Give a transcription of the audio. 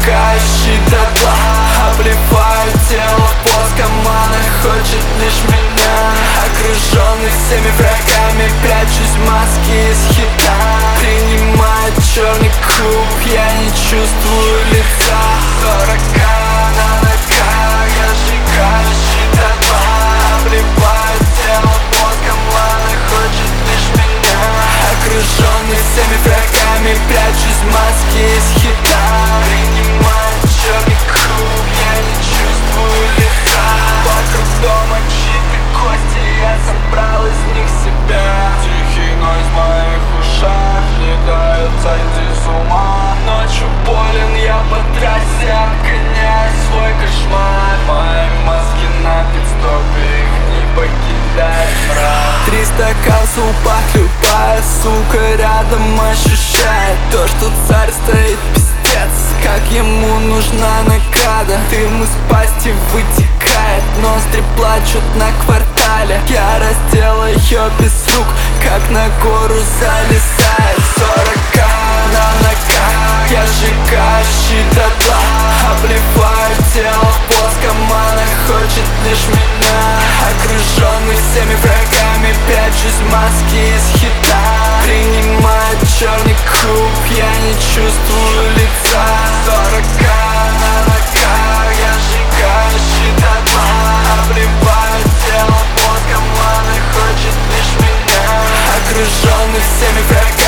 сжигающий дотла. Обливаю тело воском, она хочет лишь меня. Окруженный всеми врагами, прячусь в маске из хита. Принимает черный куб, я не чувствую лица. 40 на ногах, я сжигающий дотла. Обливаю тело воском, она хочет лишь меня. Окруженный всеми врагами, прячусь в маске из хита. Принимает черный куб, я не чувствую лица. Вокруг дома чьи-то кости, я собрал из них себя. Тихий нойз в моих ушах не дает сойти с ума. Ночью болен, я по трассе обгоняю свой кошмар. Мои маски на пидстопе, их не покидает мрак. 3 стаканца упах, любая сука рядом ощущает то, что царь стоит пиздец, как ему нужна награда. Дым из пасти вытекает, ноздри плачут на квартале. Я раздел ее без рук, как на гору залезает. 40 на ногах, я сжигающий дотла. Обливаю тело воском, она хочет лишь меня. Окруженный всеми врагами, прячусь в маске из хита. Принимает черный куб, я не чувствую лица. 40 на ногах, я сжигающий дотла. Обливаю тело воском, она хочет лишь меня. Окруженный всеми врагами,